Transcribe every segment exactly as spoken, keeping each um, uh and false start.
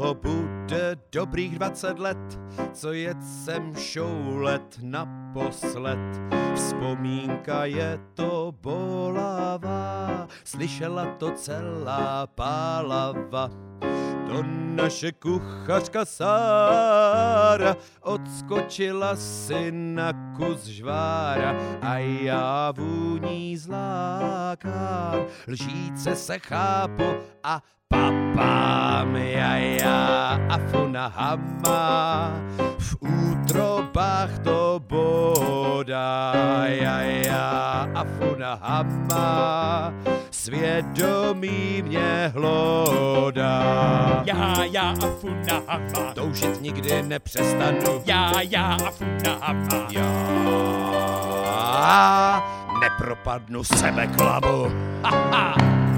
to bude dobrých dvacet let, co jet jsem šoulet naposled. Vzpomínka je to bolavá, slyšela to celá pálava. To naše kuchařka Sára odskočila si na kus žvára a já vůní zlákám, lžíce se chápu a papám, jaja a funahama, v útrobách to bodá, jaja a funahama, svědomí mě hlodá. Já, já a funahama, Toužit nikdy nepřestanu. já, já a funahama, Já nepropadnu sebeklamu. haha.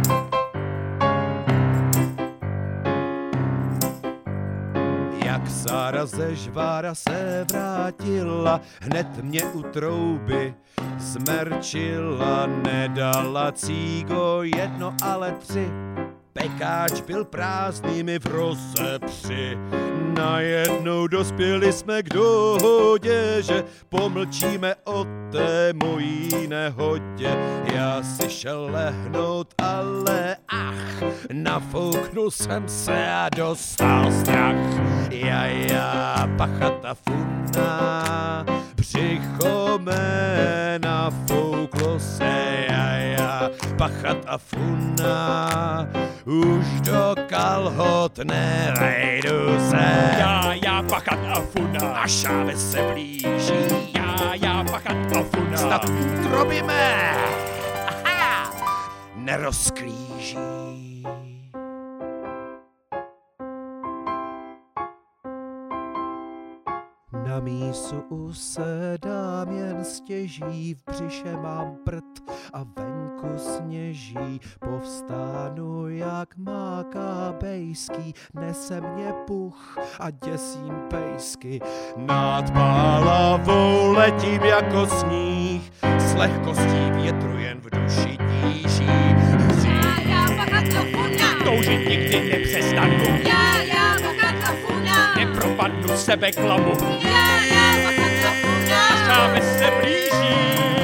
Jak Sára ze žvára se vrátila, hned mě u trouby zmerčila, nedala cígo jedno, ale tři. Pekáč byl prázdný, mi v rozepři. Najednou dospěli jsme k dohodě, že pomlčíme o té mojí nehodě. Já si šel lehnout, ale ach, nafouknul jsem se a dostal strach. Jaja, pachata funa, břicho mé nafouklo se, jaja, pachat a funa, už do kalhot nevejdu se. Já, já pachat a funa, A šáve se blíží, já, já pachat a funa, snad útroby mé, aha, nerozklíží. Na mísu usedám jen stěží, v břiše mám prd a venku sněží. Povstánu jak Makabejský, nese mě puch a děsím pejsky. Nad pálavou letím jako sníh, s lehkostí větru jen v duši tíží. Já, já, pachat a funa, toužit nikdy nepřestanu, já, já, pachat a funa, nepropadnu sebeklamu, já, já, pachat a funa. šáve se blíží.